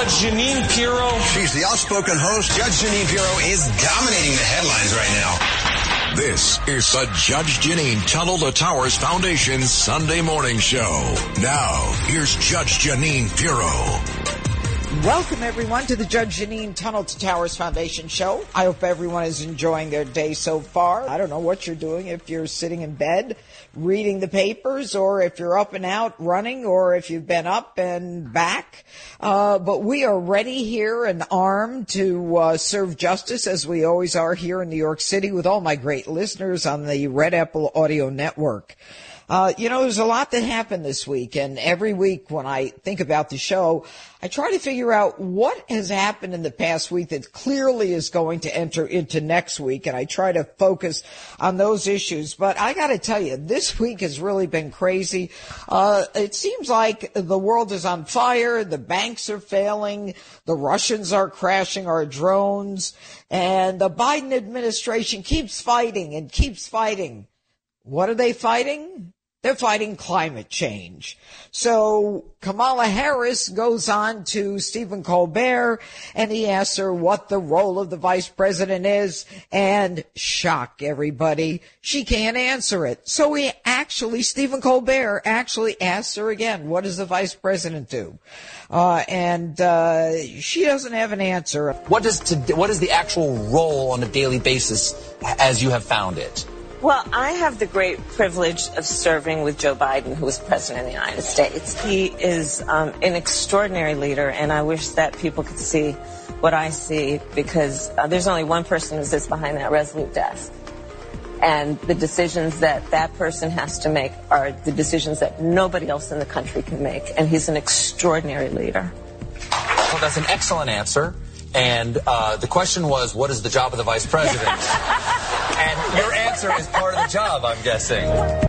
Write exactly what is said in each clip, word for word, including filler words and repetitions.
Judge Jeanine Pirro. She's the outspoken host. Judge Jeanine Pirro is dominating the headlines right now. This is the Judge Jeanine Tunnel to Towers Foundation Sunday morning show. Now, here's Judge Jeanine Pirro. Welcome, everyone, to the Judge Jeanine Tunnel to Towers Foundation show. I hope everyone is enjoying their day so far. I don't know what you're doing, if you're sitting in bed reading the papers, or if you're up and out running, or if you've been up and back. Uh, but we are ready here and armed to uh, serve justice, as we always are here in New York City, with all my great listeners on the Red Apple Audio Network. Uh, you know, there's a lot that happened this week, and every week when I think about the show, I try to figure out what has happened in the past week that clearly is going to enter into next week, and I try to focus on those issues. But I got to tell you, this week has really been crazy. Uh, it seems like the world is on fire, the banks are failing, the Russians are crashing our drones, and the Biden administration keeps fighting and keeps fighting. What are they fighting? They're fighting climate change. So Kamala Harris goes on to Stephen Colbert, and he asks her what the role of the vice president is, and shock everybody, she can't answer it. So he actually, Stephen Colbert actually asks her again, what does the vice president do? Uh, and uh, she doesn't have an answer. What does to, what is the actual role on a daily basis as you have found it? Well, I have the great privilege of serving with Joe Biden, who is president of the United States. He is um, an extraordinary leader, and I wish that people could see what I see, because uh, there's only one person who sits behind that resolute desk. And the decisions that that person has to make are the decisions that nobody else in the country can make. And he's an extraordinary leader. Well, that's an excellent answer. And uh, the question was, what is the job of the vice president? And your answer is part of the job, I'm guessing.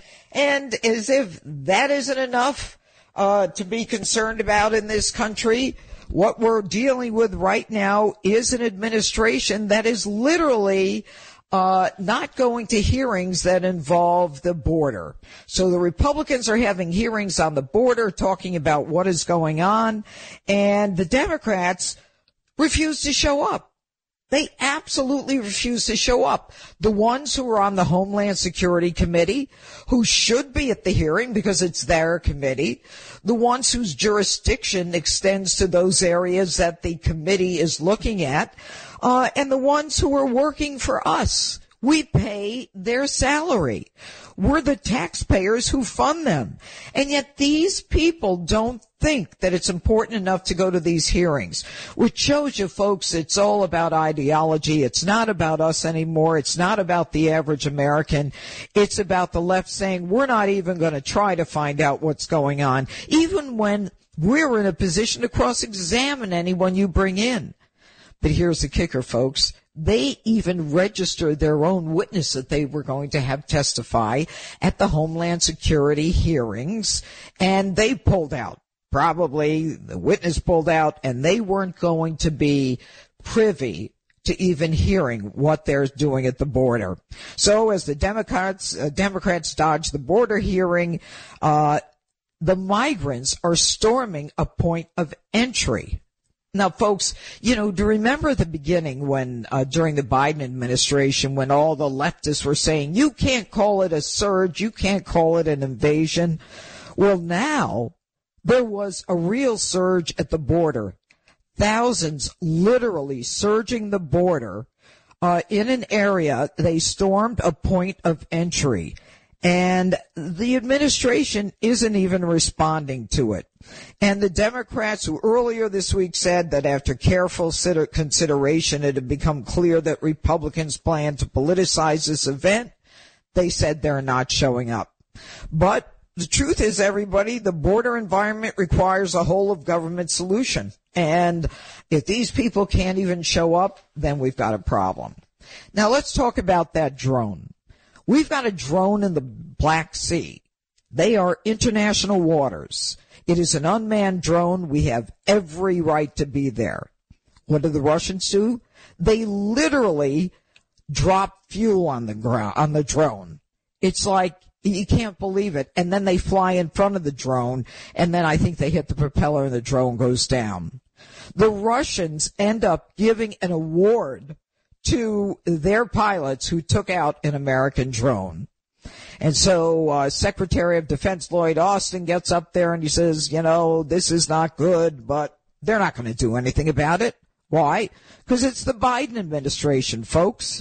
And as if that isn't enough uh, to be concerned about in this country, what we're dealing with right now is an administration that is literally uh not going to hearings that involve the border. So the Republicans are having hearings on the border, talking about what is going on, and the Democrats refuse to show up. They absolutely refuse to show up. The ones who are on the Homeland Security Committee, who should be at the hearing because it's their committee, the ones whose jurisdiction extends to those areas that the committee is looking at, uh, and the ones who are working for us. We pay their salary. We're the taxpayers who fund them. And yet these people don't think that it's important enough to go to these hearings, which shows you, folks, it's all about ideology. It's not about us anymore. It's not about the average American. It's about the left saying, we're not even going to try to find out what's going on, even when we're in a position to cross-examine anyone you bring in. But here's the kicker, folks. They even registered their own witness that they were going to have testify at the Homeland Security hearings, and they pulled out. Probably the witness pulled out, and they weren't going to be privy to even hearing what they're doing at the border. So as the Democrats, uh, Democrats dodge the border hearing, uh, the migrants are storming a point of entry. Now, folks, you know, do you remember the beginning when, uh, during the Biden administration, when all the leftists were saying, you can't call it a surge, you can't call it an invasion? Well, now there was a real surge at the border. Thousands literally surging the border, uh, in an area. They stormed a point of entry. And the administration isn't even responding to it. And the Democrats, who earlier this week said that after careful consideration it had become clear that Republicans plan to politicize this event, they said they're not showing up. But the truth is, everybody, the border environment requires a whole of government solution. And if these people can't even show up, then we've got a problem. Now let's talk about that drone. We've got a drone in the Black Sea. They are international waters. It is an unmanned drone. We have every right to be there. What do the Russians do? They literally drop fuel on the ground, on the drone. It's like, you can't believe it. And then they fly in front of the drone, and then I think they hit the propeller and the drone goes down. The Russians end up giving an award to their pilots who took out an American drone. And so uh, Secretary of Defense Lloyd Austin gets up there and he says, you know, this is not good, but they're not going to do anything about it. Why? Because it's the Biden administration, folks,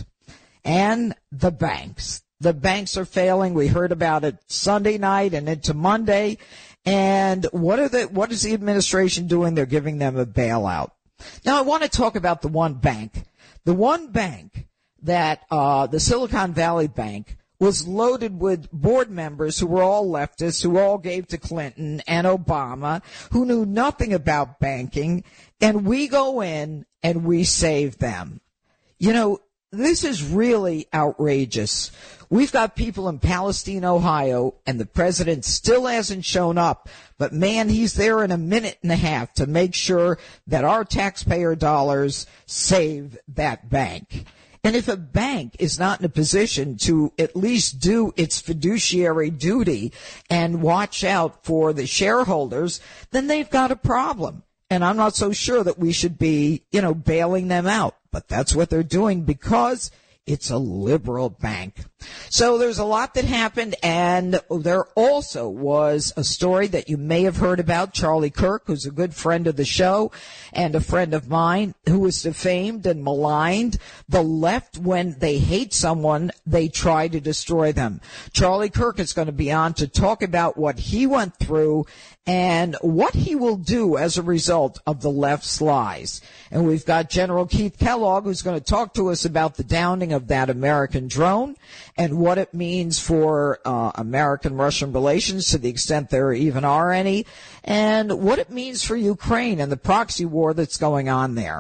and the banks. The banks are failing. We heard about it Sunday night and into Monday. And what are the, what is the administration doing? They're giving them a bailout. Now, I want to talk about the one bank. The one bank that, uh, the Silicon Valley Bank was loaded with board members who were all leftists, who all gave to Clinton and Obama, who knew nothing about banking. And we go in and we save them. You know, this is really outrageous. We've got people in Palestine, Ohio, and the president still hasn't shown up. But, man, he's there in a minute and a half to make sure that our taxpayer dollars save that bank. And if a bank is not in a position to at least do its fiduciary duty and watch out for the shareholders, then they've got a problem. And I'm not so sure that we should be, you know, bailing them out. But that's what they're doing because it's a liberal bank. So there's a lot that happened, and there also was a story that you may have heard about. Charlie Kirk, who's a good friend of the show and a friend of mine, who was defamed and maligned. The left, when they hate someone, they try to destroy them. Charlie Kirk is going to be on to talk about what he went through and what he will do as a result of the left's lies. And we've got General Keith Kellogg, who's going to talk to us about the downing of that American drone and what it means for uh, American-Russian relations, to the extent there even are any, and what it means for Ukraine and the proxy war that's going on there.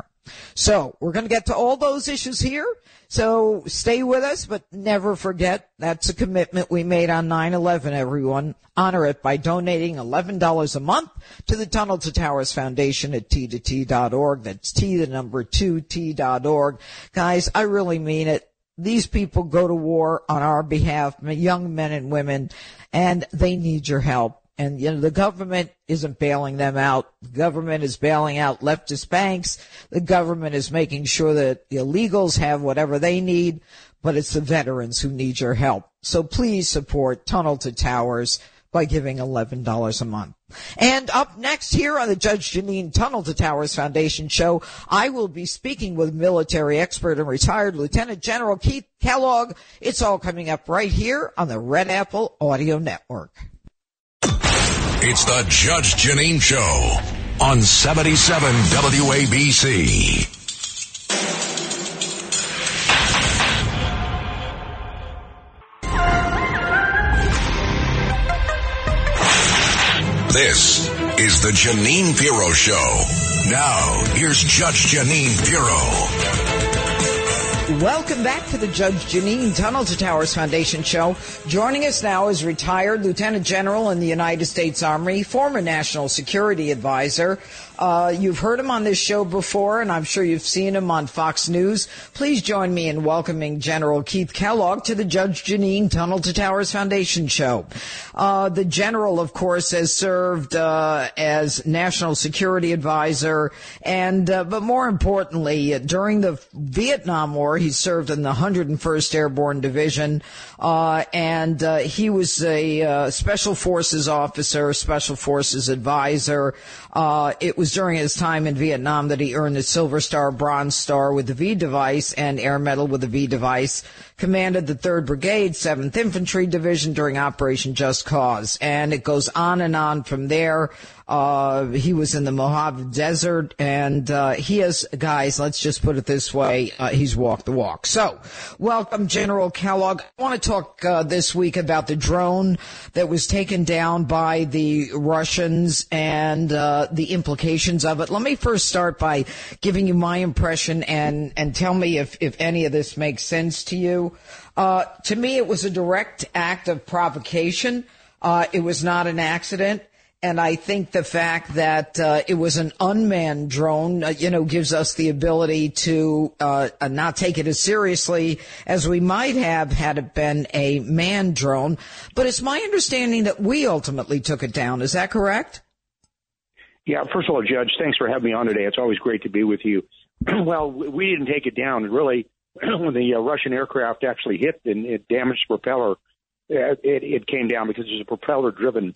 So we're going to get to all those issues here. So stay with us, but never forget that's a commitment we made on nine eleven, everyone. Honor it by donating eleven dollars a month to the Tunnel to Towers Foundation at T two T dot org. That's T, the number two, T dot org. Guys, I really mean it. These people go to war on our behalf, young men and women, and they need your help. And, you know, the government isn't bailing them out. The government is bailing out leftist banks. The government is making sure that the illegals have whatever they need, but it's the veterans who need your help. So please support Tunnel to Towers by giving eleven dollars a month. And up next here on the Judge Jeanine Tunnel to Towers Foundation show, I will be speaking with military expert and retired Lieutenant General Keith Kellogg. It's all coming up right here on the Red Apple Audio Network. It's the Judge Jeanine Show on seventy-seven W A B C. This is the Jeanine Pirro Show. Now, here's Judge Jeanine Pirro. Welcome back to the Judge Jeanine Tunnel to Towers Foundation show. Joining us now is retired Lieutenant General in the United States Army, former National Security Advisor. Uh, you've heard him on this show before, and I'm sure you've seen him on Fox News. Please join me in welcoming General Keith Kellogg to the Judge Jeanine Tunnel to Towers Foundation show. Uh, the General, of course, has served uh, as National Security Advisor, and uh, but more importantly, during the Vietnam War, he served in the one hundred first Airborne Division, uh, and uh, he was a uh, Special Forces officer, Special Forces advisor. Uh, it was during his time in Vietnam that he earned the Silver Star, Bronze Star with the V device and Air Medal with the V device. Commanded the third Brigade, seventh Infantry Division during Operation Just Cause. And it goes on and on from there. Uh, he was in the Mojave Desert, and uh, he has, guys, let's just put it this way, uh, he's walked the walk. So, welcome, General Kellogg. I want to talk uh, this week about the drone that was taken down by the Russians and uh, the implications of it. Let me first start by giving you my impression and, and tell me if, if any of this makes sense to you. Uh, to me, it was a direct act of provocation. Uh, it was not an accident. And I think the fact that uh, it was an unmanned drone, uh, you know, gives us the ability to uh, not take it as seriously as we might have had it been a manned drone. But it's my understanding that we ultimately took it down. Is that correct? Yeah, first of all, Judge, thanks for having me on today. It's always great to be with you. Well, we didn't take it down. Really, when the uh, Russian aircraft actually hit and it damaged the propeller, it, it came down because it's a propeller-driven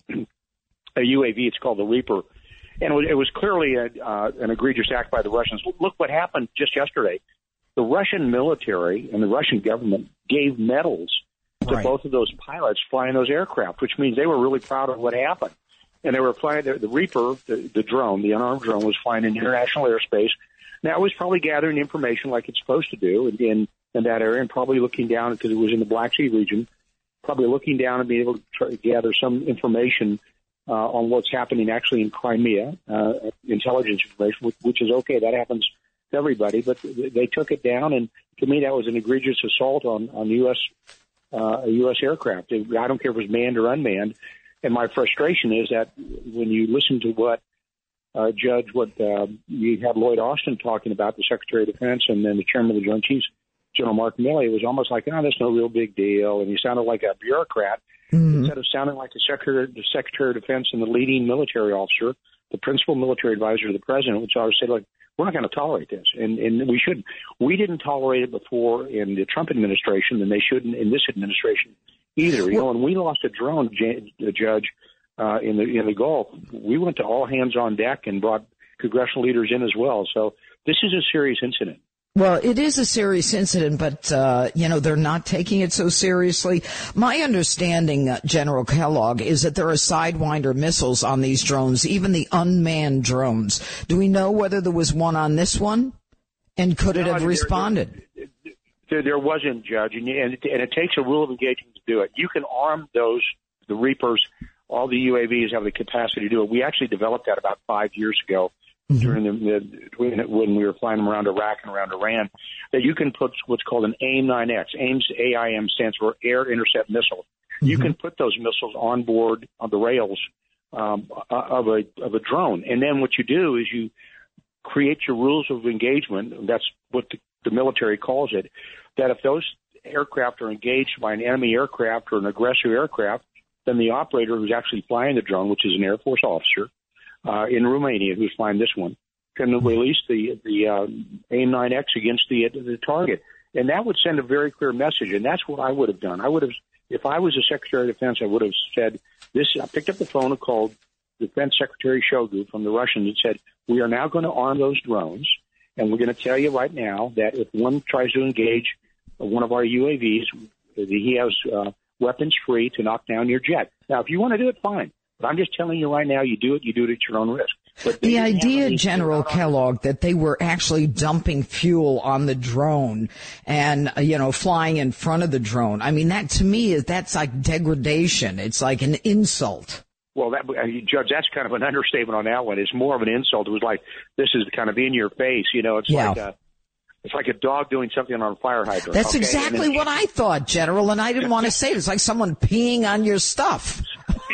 a U A V. It's called the Reaper. And it was clearly a, uh, an egregious act by the Russians. Look what happened just yesterday. The Russian military and the Russian government gave medals to right. both of those pilots flying those aircraft, which means they were really proud of what happened. And they were flying the, the Reaper, the, the drone, the unarmed drone, was flying in international airspace. Now, it was probably gathering information like it's supposed to do in, in, in that area, and probably looking down, because it was in the Black Sea region, probably looking down and being able to try to gather some information uh, on what's happening actually in Crimea, uh, intelligence information, which, which is okay. That happens to everybody. But they took it down, and to me, that was an egregious assault on, on U S Uh, a U S aircraft. I don't care if it was manned or unmanned. And my frustration is that when you listen to what uh, Judge, what uh, you had Lloyd Austin talking about, the Secretary of Defense, and then the Chairman of the Joint Chiefs, General Mark Milley, it was almost like, oh, that's no real big deal. And he sounded like a bureaucrat mm-hmm. instead of sounding like the Secretary, the Secretary of Defense and the leading military officer, the principal military advisor to the president, which I would say, like, we're not going to tolerate this, and, and we shouldn't. We didn't tolerate it before in the Trump administration, and they shouldn't in this administration either. You know, when we lost a drone, the Judge, uh, in the in the Gulf, we went to all hands on deck and brought congressional leaders in as well. So this is a serious incident. Well, it is a serious incident, but, uh, you know, they're not taking it so seriously. My understanding, uh, General Kellogg, is that there are Sidewinder missiles on these drones, even the unmanned drones. Do we know whether there was one on this one? And could it no, have there, responded? There, there, there wasn't, Judge, and, and, it, and it takes a rule of engagement to do it. You can arm those, the Reapers. All the U A Vs have the capacity to do it. We actually developed that about five years ago. During the, the when we were flying them around Iraq and around Iran, that you can put what's called an AIM nine X. AIM's A I M stands for Air Intercept Missile. Mm-hmm. You can put those missiles on board on the rails um, of a of a drone, and then what you do is you create your rules of engagement. That's what the, the military calls it. That if those aircraft are engaged by an enemy aircraft or an aggressor aircraft, then the operator who's actually flying the drone, which is an Air Force officer, Uh, in Romania, who's flying this one, can release the the uh, AIM nine X against the the target, and that would send a very clear message. And that's what I would have done. I would have, if I was the Secretary of Defense, I would have said this. I picked up the phone and called Defense Secretary Shoigu from the Russians and said, "We are now going to arm those drones, and we're going to tell you right now that if one tries to engage one of our U A Vs, he has uh, weapons free to knock down your jet. Now, if you want to do it, fine." But I'm just telling you right now, you do it, you do it at your own risk. But the idea, General Kellogg, that they were actually dumping fuel on the drone and, uh, you know, flying in front of the drone. I mean, that to me is, that's like degradation. It's like an insult. Well, that, uh, Judge, that's kind of an understatement on that one. It's more of an insult. It was like, this is kind of in your face, you know, it's yeah. like a, it's like a dog doing something on a fire hydrant. That's okay? exactly then, what I thought, General, and I didn't want to say it. It's like someone peeing on your stuff.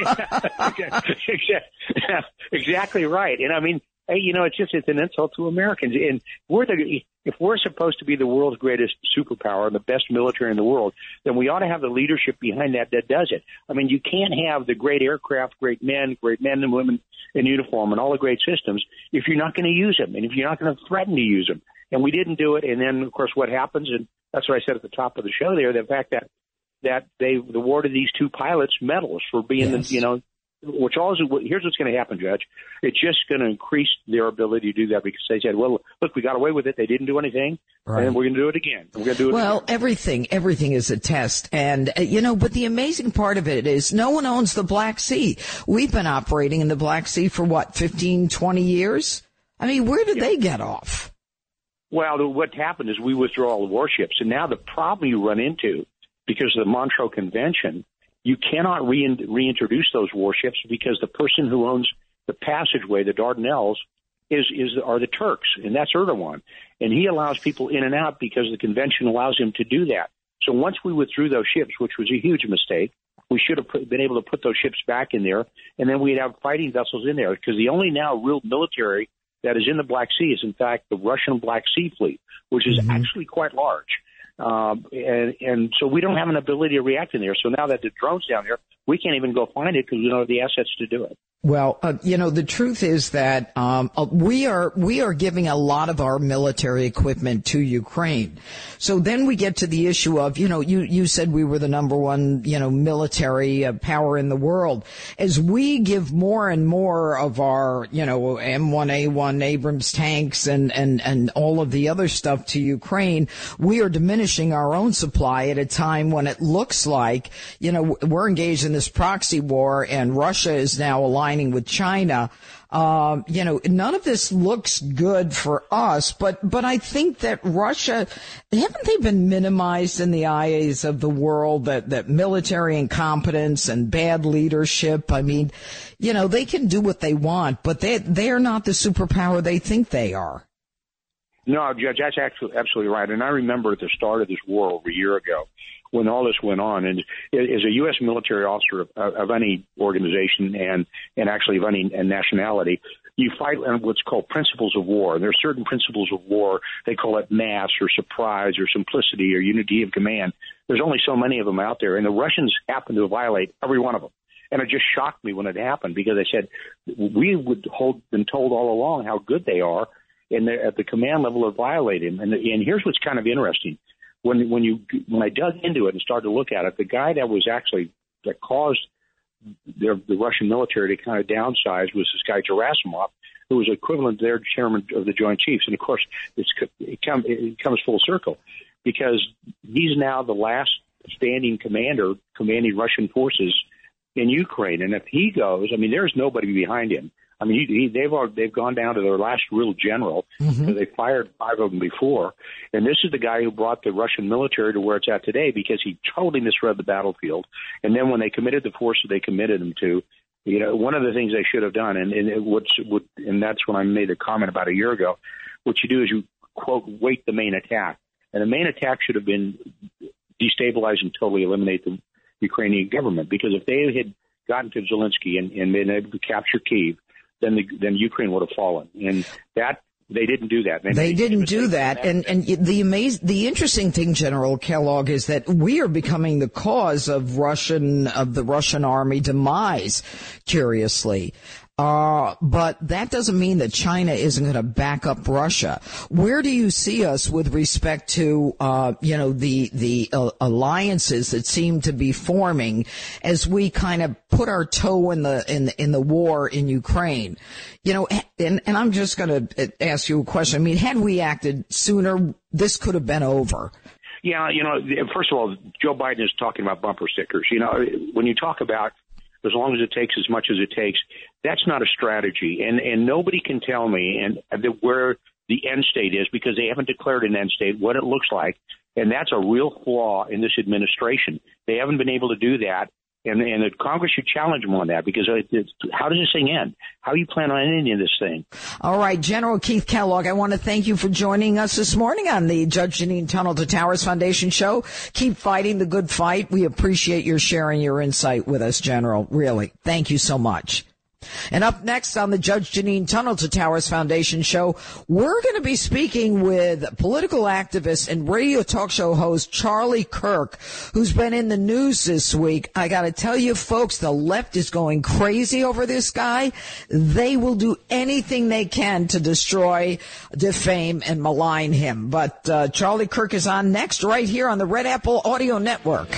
yeah, exactly right. And I mean, hey, you know, it's just, it's an insult to Americans. And we're the, if we're supposed to be the world's greatest superpower and the best military in the world, then we ought to have the leadership behind that that does it. I mean, you can't have the great aircraft, great men, great men and women in uniform and all the great systems if you're not going to use them and if you're not going to threaten to use them. And we didn't do it. And then, of course, what happens, and that's what I said at the top of the show there, the fact that that they awarded these two pilots medals for being, yes. the, you know, which also, here's what's going to happen, Judge. It's just going to increase their ability to do that because they said, well, look, we got away with it. They didn't do anything. Right. And we're going to do it again. We're going to do it Well, again. everything, everything is a test. And, uh, you know, but the amazing part of it is no one owns the Black Sea. We've been operating in the Black Sea for what, fifteen, twenty years? I mean, where did yeah. they get off? Well, what happened is we withdrew all the warships. And now the problem you run into, because of the Montreux Convention, you cannot re- reintroduce those warships because the person who owns the passageway, the Dardanelles, is, is are the Turks, and that's Erdogan. And he allows people in and out because the convention allows him to do that. So once we withdrew those ships, which was a huge mistake, we should have put, been able to put those ships back in there, and then we'd have fighting vessels in there because the only now real military that is in the Black Sea is, in fact, the Russian Black Sea Fleet, which is mm-hmm. actually quite large. Um, and, and so we don't have an ability to react in there. So now that the drone's down there, we can't even go find it because we don't have the assets to do it. Well, uh, you know, the truth is that um, uh, we are we are giving a lot of our military equipment to Ukraine. So then we get to the issue of, you know, you, you said we were the number one, you know, military uh, power in the world. As we give more and more of our, you know, M one A one Abrams tanks and, and, and all of the other stuff to Ukraine, we are diminishing our own supply at a time when it looks like, you know, we're engaged in this proxy war and Russia is now aligning with China. Um, you know, none of this looks good for us, but, but I think that Russia, haven't they been minimized in the eyes of the world, that, that military incompetence and bad leadership? I mean, you know, they can do what they want, but they, they're not the superpower they think they are. No, Judge, that's actually absolutely right. And I remember at the start of this war over a year ago, when all this went on, and as a U S military officer of, of any organization and, and actually of any nationality, you fight on what's called principles of war. And there are certain principles of war. They call it mass or surprise or simplicity or unity of command. There's only so many of them out there, and the Russians happen to violate every one of them. And it just shocked me when it happened, because I said, we would hold, been told all along how good they are, and they're at the command level of violating. And, and here's what's kind of interesting. When when you when I dug into it and started to look at it, the guy that was actually that caused their, the Russian military to kind of downsize was this guy Gerasimov, who was equivalent to their chairman of the Joint Chiefs. And of course, it's, it, come, it comes full circle, because he's now the last standing commander commanding Russian forces in Ukraine. And if he goes, I mean, there's nobody behind him. I mean, he, he, they've they've gone down to their last real general. Mm-hmm. They fired five of them before, and this is the guy who brought the Russian military to where it's at today, because he totally misread the battlefield. And then when they committed the forces they committed them to, you know, one of the things they should have done, and, and it would, would, and that's when I made a comment about a year ago. What you do is you quote wait the main attack, and the main attack should have been destabilize and totally eliminate the Ukrainian government, because if they had gotten to Zelensky and, and been able to capture Kyiv, then the, then Ukraine would have fallen. And that, they didn't do that. They, they didn't do that. And, and the amaz- the interesting thing, General Kellogg, is that we are becoming the cause of Russian, of the Russian army demise, curiously. Uh, but that doesn't mean that China isn't going to back up Russia. Where do you see us with respect to, uh, you know, the, the uh, alliances that seem to be forming as we kind of put our toe in the, in the, in the war in Ukraine? You know, and, and I'm just going to ask you a question. I mean, had we acted sooner, this could have been over. Yeah. You know, first of all, Joe Biden is talking about bumper stickers. You know, when you talk about as long as it takes as much as it takes, that's not a strategy. And and nobody can tell me and that where the end state is, because they haven't declared an end state, what it looks like. And that's a real flaw in this administration. They haven't been able to do that. And, and the Congress should challenge them on that, because it's, how does this thing end? How do you plan on ending this thing? All right, General Keith Kellogg, I want to thank you for joining us this morning on the Judge Jeanine Tunnel to Towers Foundation show. Keep fighting the good fight. We appreciate your sharing your insight with us, General. Really. Thank you so much. And up next on the Judge Jeanine Tunnel to Towers Foundation show, we're going to be speaking with political activist and radio talk show host Charlie Kirk, who's been in the news this week. I got to tell you, folks, the left is going crazy over this guy. They will do anything they can to destroy, defame, and malign him. But uh, Charlie Kirk is on next right here on the Red Apple Audio Network.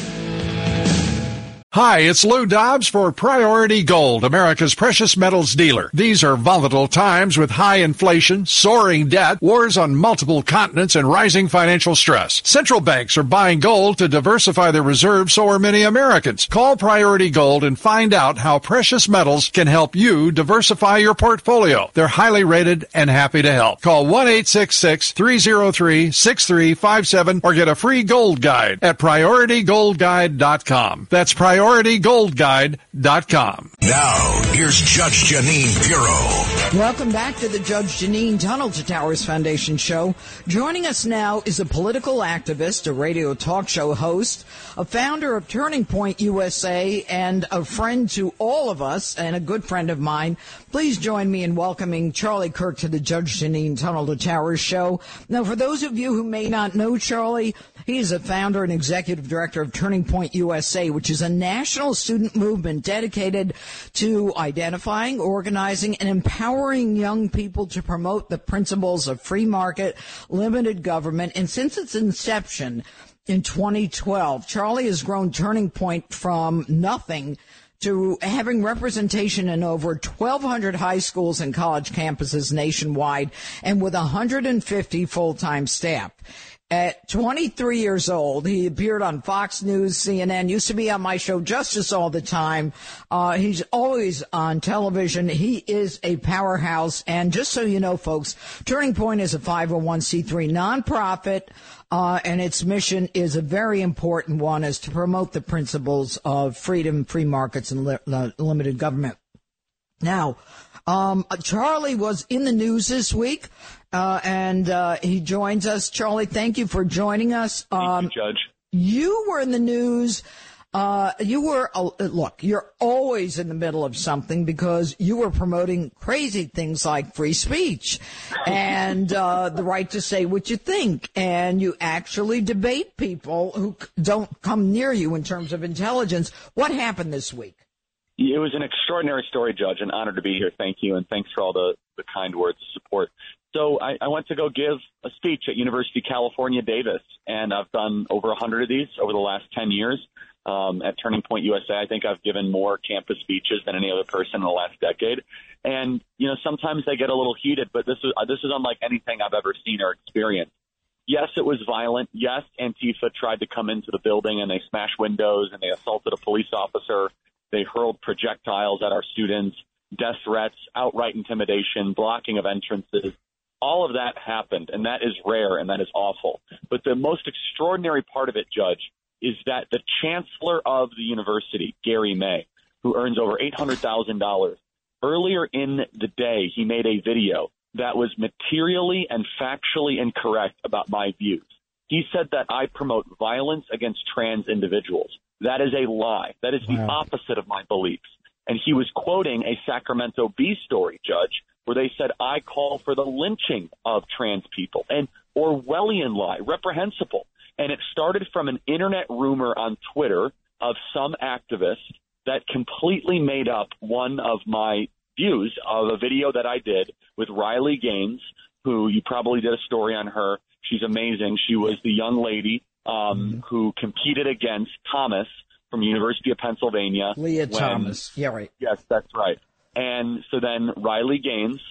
Hi, it's Lou Dobbs for Priority Gold, America's precious metals dealer. These are volatile times with high inflation, soaring debt, wars on multiple continents, and rising financial stress. Central banks are buying gold to diversify their reserves, so are many Americans. Call Priority Gold and find out how precious metals can help you diversify your portfolio. They're highly rated and happy to help. Call one eight six six, three oh three, six three five seven or get a free gold guide at priority gold guide dot com. That's priority priority gold guide dot com. Now, here's Judge Jeanine Pirro. Welcome back to the Judge Jeanine Tunnel to Towers Foundation show. Joining us now is a political activist, a radio talk show host, a founder of Turning Point U S A, and a friend to all of us, and a good friend of mine. Please join me in welcoming Charlie Kirk to the Judge Jeanine Tunnel to Towers show. Now, for those of you who may not know Charlie, he is a founder and executive director of Turning Point U S A, which is a national student movement dedicated to identifying, organizing, and empowering young people to promote the principles of free market, limited government. And since its inception in twenty twelve, Charlie has grown Turning Point from nothing to having representation in over twelve hundred high schools and college campuses nationwide, and with one hundred fifty full-time staff. At twenty-three years old, he appeared on Fox News, C N N, used to be on my show Justice all the time. Uh, he's always on television. He is a powerhouse. And just so you know, folks, Turning Point is a five oh one c three nonprofit, uh, and its mission is a very important one, is to promote the principles of freedom, free markets, and li- li- limited government. Now, um, Charlie was in the news this week. Uh, and, uh, he joins us. Charlie, thank you for joining us. Um, thank you, Judge. You were in the news. Uh, you were, uh, look, you're always in the middle of something because you were promoting crazy things like free speech and, uh, the right to say what you think. And you actually debate people who don't come near you in terms of intelligence. What happened this week? It was an extraordinary story, Judge. An honor to be here. Thank you. And thanks for all the, the kind words of support. So I, I went to go give a speech at University of California, Davis, and I've done over one hundred of these over the last ten years um, at Turning Point U S A. I think I've given more campus speeches than any other person in the last decade. And, you know, sometimes they get a little heated, but this is, uh, this is unlike anything I've ever seen or experienced. Yes, it was violent. Yes, Antifa tried to come into the building and they smashed windows and they assaulted a police officer. They hurled projectiles at our students, death threats, outright intimidation, blocking of entrances. All of that happened, and that is rare, and that is awful. But the most extraordinary part of it, Judge, is that the chancellor of the university, Gary May, who earns over eight hundred thousand dollars, earlier in the day, he made a video that was materially and factually incorrect about my views. He said that I promote violence against trans individuals. That is a lie. That is the wow. opposite of my beliefs. And he was quoting a Sacramento Bee story, Judge, where they said, I call for the lynching of trans people. An Orwellian lie, reprehensible. And it started from an internet rumor on Twitter of some activist that completely made up one of my views of a video that I did with Riley Gaines, who you probably did a story on her. She's amazing. She was the young lady um, mm-hmm. who competed against Thomas from University of Pennsylvania. Leah when, Thomas. Yeah, right. Yes, that's right. And so then Riley Gaines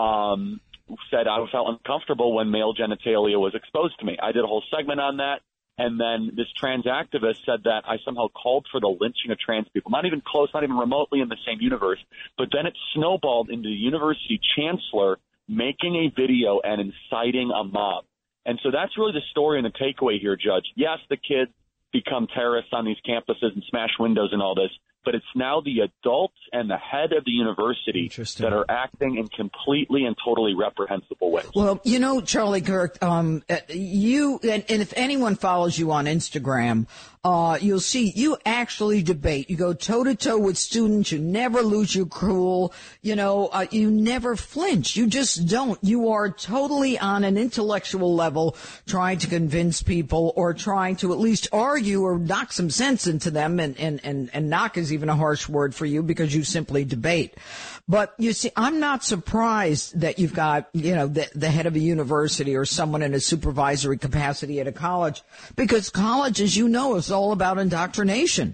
um, said I felt uncomfortable when male genitalia was exposed to me. I did a whole segment on that. And then this trans activist said that I somehow called for the lynching of trans people, not even close, not even remotely in the same universe. But then it snowballed into the university chancellor making a video and inciting a mob. And so that's really the story and the takeaway here, Judge. Yes, the kids become terrorists on these campuses and smash windows and all this, but it's now the adults and the head of the university that are acting in completely and totally reprehensible ways. Well, you know, Charlie Kirk, um, you, and, and if anyone follows you on Instagram, uh, you'll see you actually debate. You go toe to toe with students. You never lose your cool. You know, uh, you never flinch. You just don't. You are totally on an intellectual level trying to convince people or trying to at least argue or knock some sense into them. And, and, and, and knock is even a harsh word for you because you simply debate. But you see, I'm not surprised that you've got, you know, the, the head of a university or someone in a supervisory capacity at a college, because college, as you know, is all about indoctrination.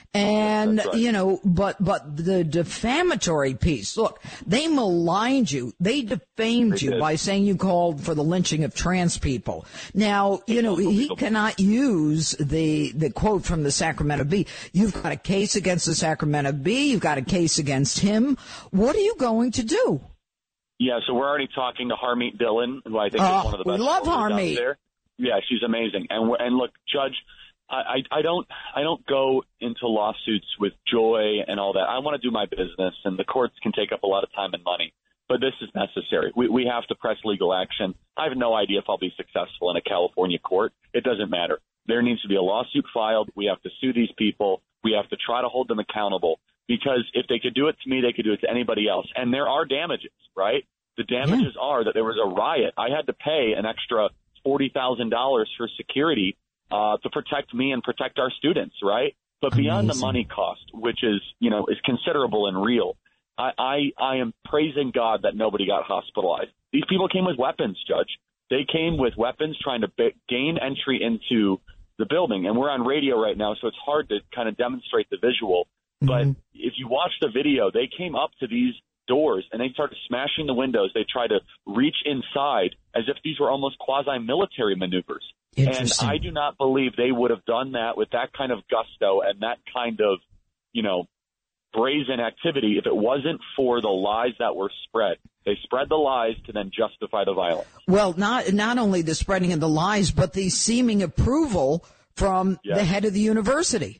And, right. you know, but, but the defamatory piece, look, they maligned you. They defamed they you did. by saying you called for the lynching of trans people. Now, you know, he cannot use the, the quote from the Sacramento Bee. You've got a case against the Sacramento Bee. You've got a case against him. What are you going to do? Yeah, so we're already talking to Harmeet Dillon, who I think uh, is one of the best. We love Harmeet. There. Yeah, she's amazing. And and look, Judge, I, I don't I don't go into lawsuits with joy and all that. I want to do my business, and the courts can take up a lot of time and money. But this is necessary. We we have to press legal action. I have no idea if I'll be successful in a California court. It doesn't matter. There needs to be a lawsuit filed. We have to sue these people. We have to try to hold them accountable, because if they could do it to me, they could do it to anybody else. And there are damages, right? The damages yeah. are that there was a riot. I had to pay an extra forty thousand dollars for security Uh, to protect me and protect our students, right? But beyond Amazing. the money cost, which is, you know, is considerable and real, I, I, I am praising God that nobody got hospitalized. These people came with weapons, Judge. They came with weapons trying to b- gain entry into the building. And we're on radio right now, so it's hard to kind of demonstrate the visual. Mm-hmm. But if you watch the video, they came up to these doors and they started smashing the windows. They tried to reach inside as if these were almost quasi-military maneuvers. And I do not believe they would have done that with that kind of gusto and that kind of, you know, brazen activity if it wasn't for the lies that were spread. They spread the lies to then justify the violence. Well, not not only the spreading of the lies, but the seeming approval from yes. the head of the university.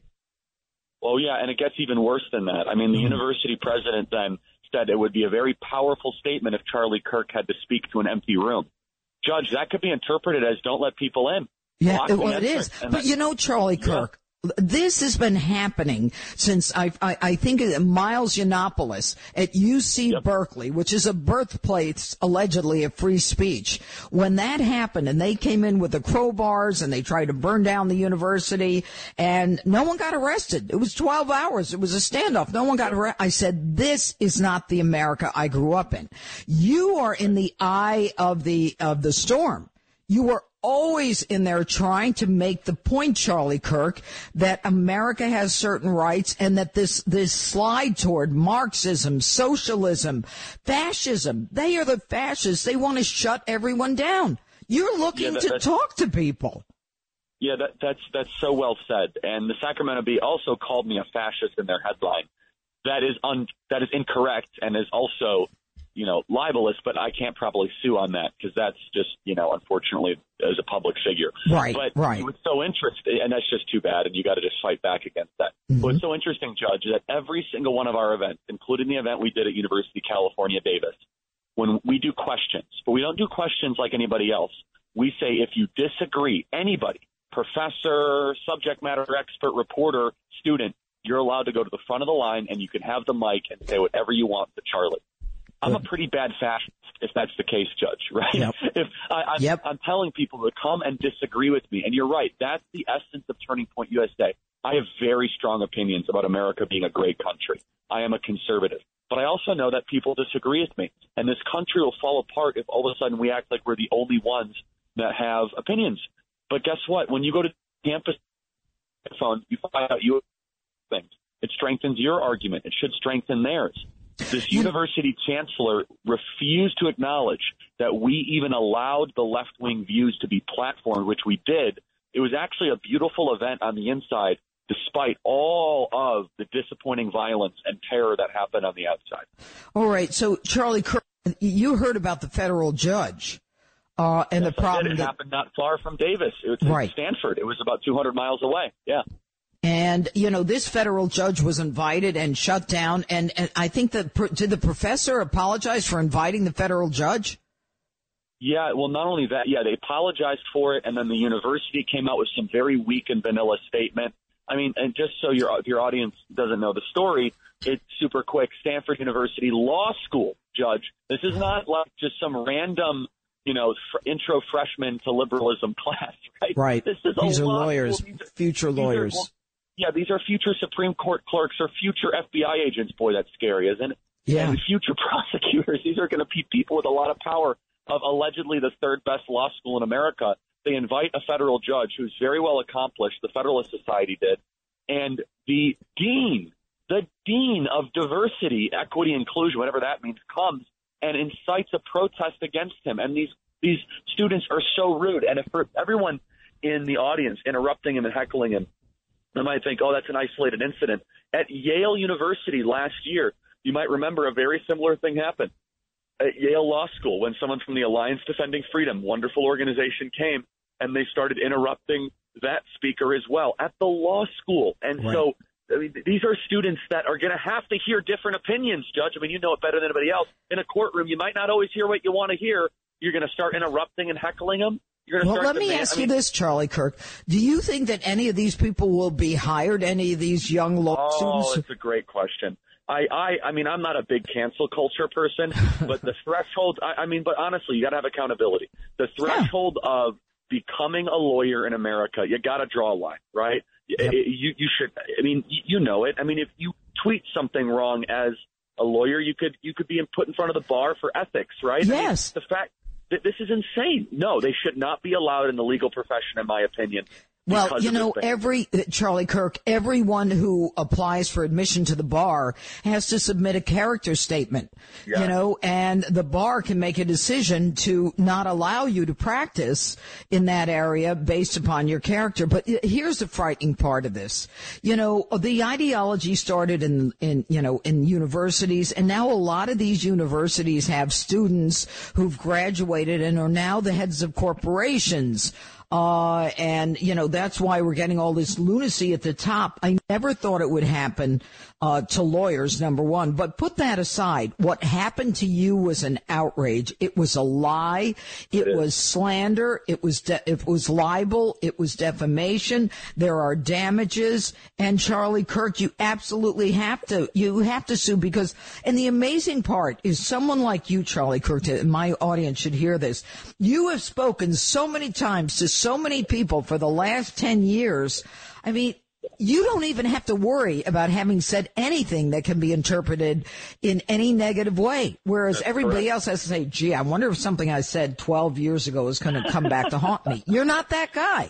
Well, yeah, and it gets even worse than that. I mean, the mm-hmm. university president then said it would be a very powerful statement if Charlie Kirk had to speak to an empty room. Judge, that could be interpreted as don't let people in. Yeah, well, it is. But, you know, Charlie Kirk, yeah. this has been happening since, I, I, I think, Miles Yiannopoulos at U C yep. Berkeley, which is a birthplace, allegedly, of free speech. When that happened and they came in with the crowbars and they tried to burn down the university and no one got arrested. It was twelve hours. It was a standoff. No one got arrested. I said, this is not the America I grew up in. You are in the eye of the, of the storm. You were always in there trying to make the point, Charlie Kirk, that America has certain rights and that this, this slide toward Marxism, socialism, fascism, they are the fascists. They want to shut everyone down. You're looking yeah, that, to talk to people. Yeah, that, that's, that's so well said. And the Sacramento Bee also called me a fascist in their headline. That is un, that is incorrect and is also, you know, libelous, but I can't probably sue on that because that's just, you know, unfortunately, as a public figure. Right, but right. It was so interesting, and that's just too bad, and you got to just fight back against that. Mm-hmm. But it's so interesting, Judge, that every single one of our events, including the event we did at University of California, Davis, when we do questions, but we don't do questions like anybody else. We say if you disagree, anybody, professor, subject matter expert, reporter, student, you're allowed to go to the front of the line, and you can have the mic and say whatever you want to Charlie. I'm a pretty bad fascist if that's the case, Judge, right? Yep. If I, I'm, yep. I'm telling people to come and disagree with me, and you're right, that's the essence of Turning Point U S A. I have very strong opinions about America being a great country. I am a conservative. But I also know that people disagree with me, and this country will fall apart if all of a sudden we act like we're the only ones that have opinions. But guess what? When you go to campus phone, you find out you have things. It strengthens your argument. It should strengthen theirs. This university chancellor refused to acknowledge that we even allowed the left-wing views to be platformed, which we did. It was actually a beautiful event on the inside, despite all of the disappointing violence and terror that happened on the outside. All right. So, Charlie Kirk, you heard about the federal judge uh, and yes, the problem. I did. It that... happened not far from Davis. It was right. in Stanford. It was about two hundred miles away. Yeah. And, you know, this federal judge was invited and shut down. And, and I think that, did the professor apologize for inviting the federal judge? Yeah, well, not only that, yeah, they apologized for it. And then the university came out with some very weak and vanilla statement. I mean, and just so your your audience doesn't know the story, it's super quick. Stanford University Law School judge. This is not like just some random, you know, fr- intro freshman to liberalism class, right? Right. This is these a are law lawyers, school. These are, future lawyers. Are, well, yeah, these are future Supreme Court clerks or future F B I agents. Boy, that's scary, isn't it? Yeah. And future prosecutors. These are going to be people with a lot of power of allegedly the third best law school in America. They invite a federal judge who's very well accomplished. The Federalist Society did. And the dean, the dean of diversity, equity, inclusion, whatever that means, comes and incites a protest against him. And these, these students are so rude. And if for everyone in the audience interrupting him and heckling him, I might think, oh, that's an isolated incident. At Yale University last year, you might remember a very similar thing happened. At Yale Law School, when someone from the Alliance Defending Freedom, wonderful organization, came, and they started interrupting that speaker as well at the law school. And right. so I mean, these are students that are going to have to hear different opinions, Judge. I mean, you know it better than anybody else. In a courtroom, you might not always hear what you want to hear. You're going to start interrupting and heckling them. Well, let me ask you this, Charlie Kirk. Do you think that any of these people will be hired, any of these young law oh, students? Oh, it's a great question. I, I, I mean, I'm not a big cancel culture person, but the threshold, I, I mean, but honestly, you got to have accountability. The threshold yeah. of becoming a lawyer in America, you got to draw a line, right? Yep. You, you should, I mean, you know it. I mean, if you tweet something wrong as a lawyer, you could you could be put in front of the bar for ethics, right? Yes. I mean, the fact that this is insane. No, they should not be allowed in the legal profession, in my opinion. Well, you know, every, Charlie Kirk, everyone who applies for admission to the bar has to submit a character statement, yeah. you know, and the bar can make a decision to not allow you to practice in that area based upon your character. But here's the frightening part of this. You know, the ideology started in, in, you know, in universities, and now a lot of these universities have students who've graduated and are now the heads of corporations. Uh, and, you know, that's why we're getting all this lunacy at the top. I never thought it would happen, uh, to lawyers, number one. But put that aside. What happened to you was an outrage. It was a lie. It, it was slander. It was, de- it was libel. It was defamation. There are damages. And Charlie Kirk, you absolutely have to, you have to sue because, and the amazing part is someone like you, Charlie Kirk, my audience should hear this. You have spoken so many times to so many people for the last ten years. I mean, you don't even have to worry about having said anything that can be interpreted in any negative way. Whereas That's everybody correct. else has to say, gee, I wonder if something I said twelve years ago is going to come back to haunt me. You're not that guy.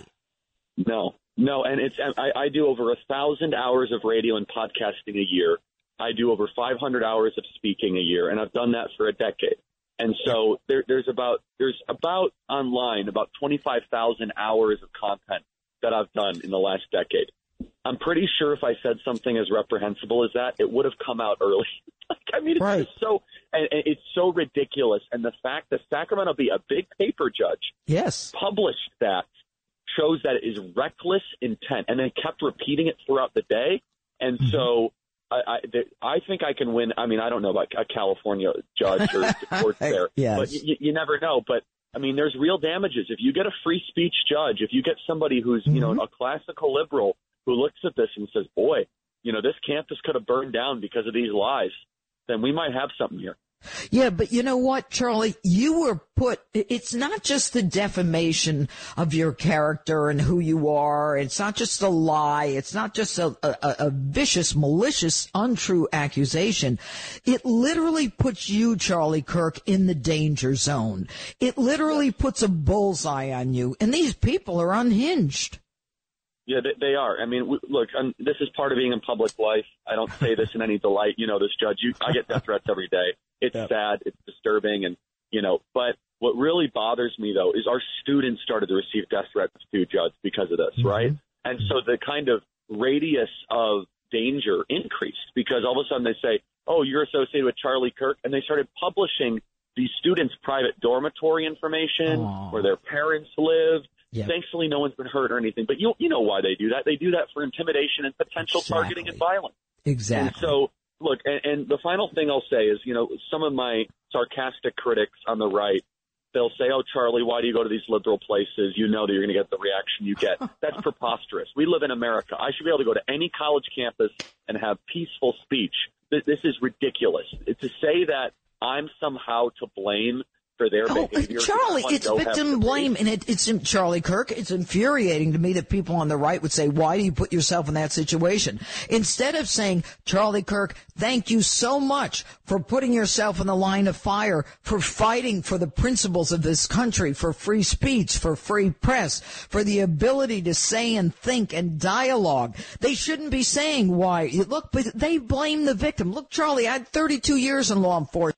No, no. And it's, I, I do over a thousand hours of radio and podcasting a year. I do over five hundred hours of speaking a year, and I've done that for a decade. And so there, there's about there's about online about twenty-five thousand hours of content that I've done in the last decade. I'm pretty sure if I said something as reprehensible as that, it would have come out early. like, I mean, it's right. just so and, and it's so ridiculous. And the fact that Sacramento Bee, a big paper judge, yes, published that shows that it is reckless intent, and then kept repeating it throughout the day. And mm-hmm. so. I, I, I think I can win. I mean, I don't know about a California judge or the courts there, yes. but you, you never know. But I mean, there's real damages. If you get a free speech judge, if you get somebody who's, mm-hmm. you know, a classical liberal who looks at this and says, boy, you know, this campus could have burned down because of these lies, then we might have something here. Yeah, but you know what, Charlie? You were put, it's not just the defamation of your character and who you are. It's not just a lie. It's not just a, a, a vicious, malicious, untrue accusation. It literally puts you, Charlie Kirk, in the danger zone. It literally puts a bullseye on you. And these people are unhinged. Yeah, they, they are. I mean, look, I'm, this is part of being in public life. I don't say this in any delight. You know, this judge, you, I get death threats every day. It's yep. sad. It's disturbing. And, you know, but what really bothers me, though, is our students started to receive death threats to judge because of this, mm-hmm. right? And so the kind of radius of danger increased because all of a sudden they say, oh, you're associated with Charlie Kirk. And they started publishing these students' private dormitory information, Aww. where their parents lived. Yep. Thankfully, no one's been hurt or anything. But you you know why they do that. They do that for intimidation and potential exactly. targeting and violence. Exactly. And so, look, and, and the final thing I'll say is, you know, some of my sarcastic critics on the right, they'll say, oh, Charlie, why do you go to these liberal places? You know that you're going to get the reaction you get. That's preposterous. We live in America. I should be able to go to any college campus and have peaceful speech. This, this is ridiculous. To say that I'm somehow to blame for their oh, behavior. Charlie, it's victim blame, and it, it's Charlie Kirk. It's infuriating to me that people on the right would say, "Why do you put yourself in that situation?" Instead of saying, "Charlie Kirk, thank you so much for putting yourself in the line of fire, for fighting for the principles of this country, for free speech, for free press, for the ability to say and think and dialogue." They shouldn't be saying why. Look, but they blame the victim. Look, Charlie, I had thirty-two years in law enforcement.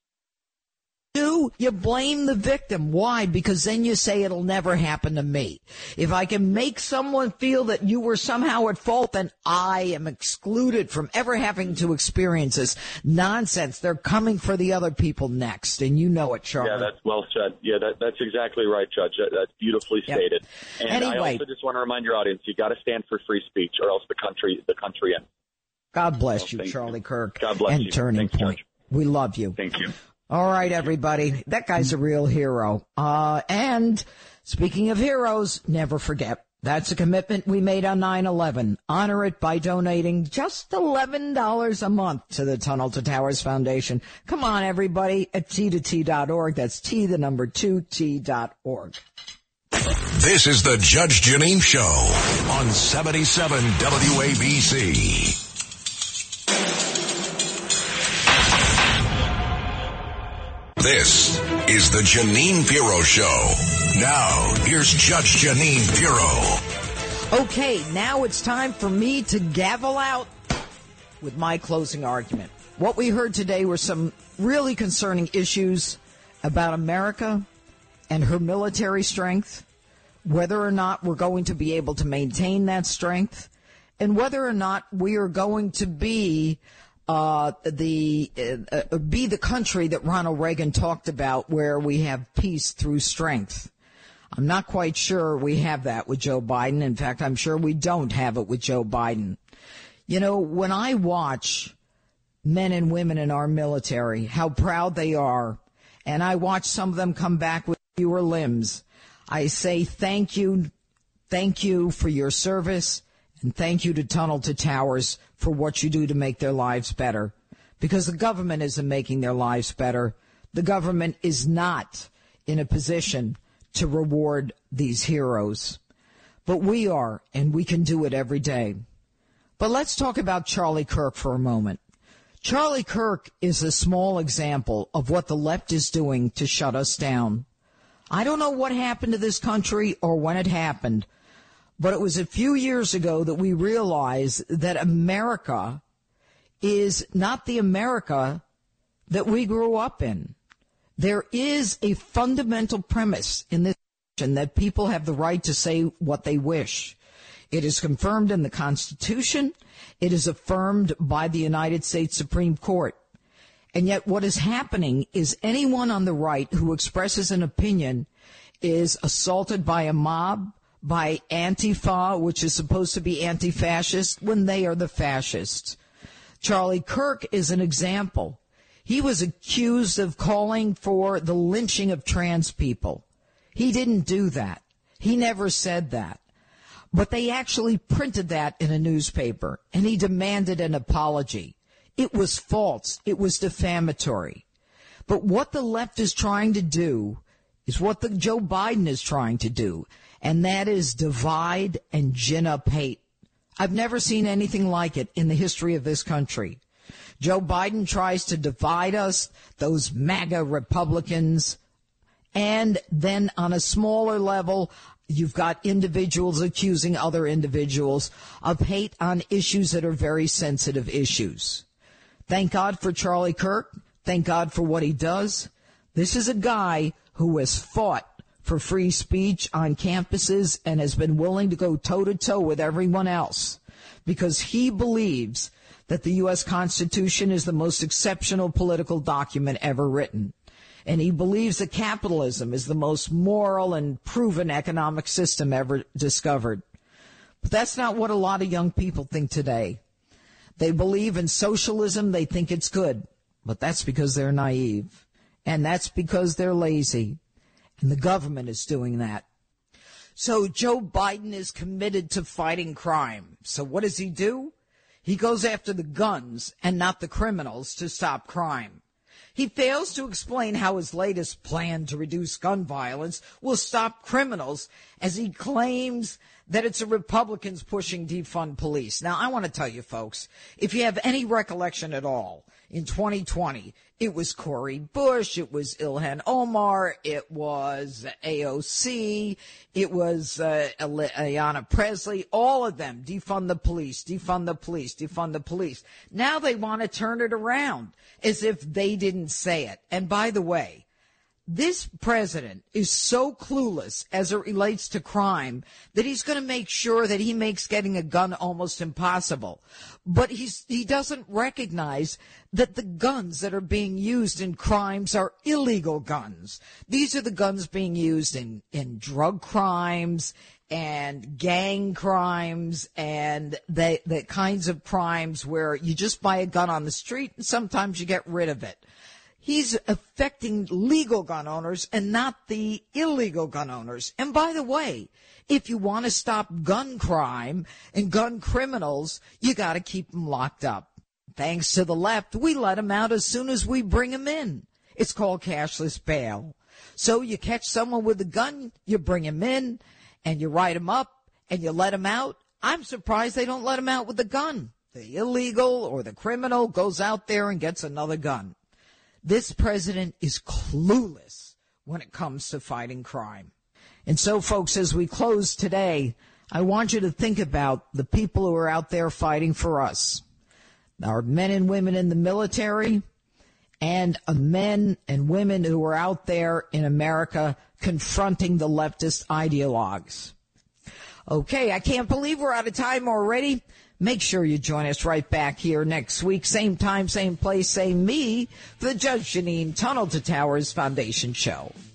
Do you blame the victim? Why? Because then you say it'll never happen to me. If I can make someone feel that you were somehow at fault, then I am excluded from ever having to experience this nonsense. They're coming for the other people next, and you know it, Charlie. Yeah, that's well said. Yeah, that, that's exactly right, Judge. That, that's beautifully yep. stated. And anyway, I also just want to remind your audience, you got to stand for free speech, or else the country, the country ends. God bless so, you, Charlie you. Kirk. God bless and you. Turning Thanks, Point. Judge. We love you. Thank you. All right, everybody. That guy's a real hero. Uh, and speaking of heroes, never forget. That's a commitment we made on nine eleven. Honor it by donating just eleven dollars a month to the Tunnel to Towers Foundation. Come on, everybody, at T to T dot org. That's T, the number two, T dot org. This is the Judge Jeanine Show on seventy-seven W A B C. This is the Jeanine Pirro Show. Now, here's Judge Jeanine Pirro. Okay, now it's time for me to gavel out with my closing argument. What we heard today were some really concerning issues about America and her military strength, whether or not we're going to be able to maintain that strength, and whether or not we are going to be uh, the uh, be the country that Ronald Reagan talked about, where we have peace through strength. I'm not quite sure we have that with Joe Biden. In fact, I'm sure we don't have it with Joe Biden. You know, when I watch men and women in our military, how proud they are, and I watch some of them come back with fewer limbs, I say thank you, thank you for your service, and thank you to Tunnel to Towers for what you do to make their lives better. Because the government isn't making their lives better. The government is not in a position to reward these heroes. But we are, and we can do it every day. But let's talk about Charlie Kirk for a moment. Charlie Kirk is a small example of what the left is doing to shut us down. I don't know what happened to this country or when it happened, but it was a few years ago that we realized that America is not the America that we grew up in. There is a fundamental premise in this nation that people have the right to say what they wish. It is confirmed in the Constitution. It is affirmed by the United States Supreme Court. And yet what is happening is anyone on the right who expresses an opinion is assaulted by a mob, by Antifa, which is supposed to be anti-fascist, when they are the fascists. Charlie Kirk is an example. He was accused of calling for the lynching of trans people. He didn't do that. He never said that. But they actually printed that in a newspaper, and he demanded an apology. It was false. It was defamatory. But what the left is trying to do is what the Joe Biden is trying to do, and that is divide and gin up hate. I've never seen anything like it in the history of this country. Joe Biden tries to divide us, those MAGA Republicans, and then on a smaller level, you've got individuals accusing other individuals of hate on issues that are very sensitive issues. Thank God for Charlie Kirk. Thank God for what he does. This is a guy who has fought for free speech on campuses and has been willing to go toe-to-toe with everyone else because he believes that the U S Constitution is the most exceptional political document ever written. And he believes that capitalism is the most moral and proven economic system ever discovered. But that's not what a lot of young people think today. They believe in socialism. They think it's good. But that's because they're naive. And that's because they're lazy. And the government is doing that. So Joe Biden is committed to fighting crime. So what does he do? He goes after the guns and not the criminals to stop crime. He fails to explain how his latest plan to reduce gun violence will stop criminals, as he claims that it's the Republicans pushing defund police. Now, I want to tell you, folks, if you have any recollection at all, in twenty twenty, it was Cori Bush, it was Ilhan Omar, it was A O C, it was uh, Ayanna Pressley, all of them, defund the police, defund the police, defund the police. Now they want to turn it around as if they didn't say it. And by the way, this president is so clueless as it relates to crime that he's going to make sure that he makes getting a gun almost impossible. But he's, he doesn't recognize that the guns that are being used in crimes are illegal guns. These are the guns being used in, in drug crimes and gang crimes and the, the kinds of crimes where you just buy a gun on the street and sometimes you get rid of it. He's affecting legal gun owners and not the illegal gun owners. And by the way, if you want to stop gun crime and gun criminals, you got to keep them locked up. Thanks to the left, we let them out as soon as we bring them in. It's called cashless bail. So you catch someone with a gun, you bring him in, and you write him up, and you let him out. I'm surprised they don't let him out with a gun. The illegal or the criminal goes out there and gets another gun. This president is clueless when it comes to fighting crime. And so, folks, as we close today, I want you to think about the people who are out there fighting for us. Our men and women in the military and men and women who are out there in America confronting the leftist ideologues. Okay, I can't believe we're out of time already. Make sure you join us right back here next week. Same time, same place, same me, for the Judge Jeanine Tunnel to Towers Foundation Show.